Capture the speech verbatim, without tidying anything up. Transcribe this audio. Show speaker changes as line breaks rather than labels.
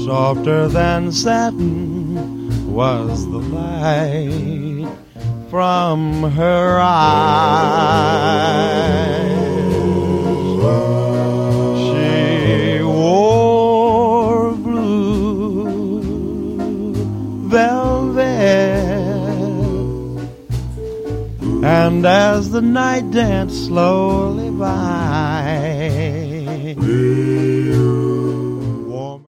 Softer than satin was the light from her eyes. She wore blue velvet, and as the night danced slowly by,